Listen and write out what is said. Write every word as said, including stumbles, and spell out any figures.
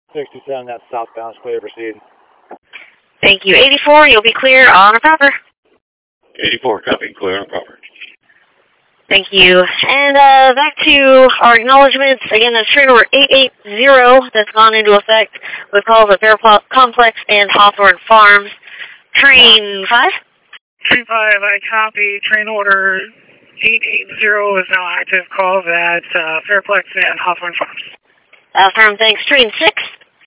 sixty-seven, that's southbound, clear to proceed. Thank you. eighty-four, you'll be clear on a proper. eighty-four, copy, clear on a proper. Thank you. And uh, back to our acknowledgments. Again, that's train number eight eight zero that's gone into effect with calls at Bear Complex and Hawthorne Farms. Train five? Train five, I copy. Train order eight eight zero is now active. Calls at uh, Fairplex and Hawthorne Farms. Uh, firm, thanks. Train six?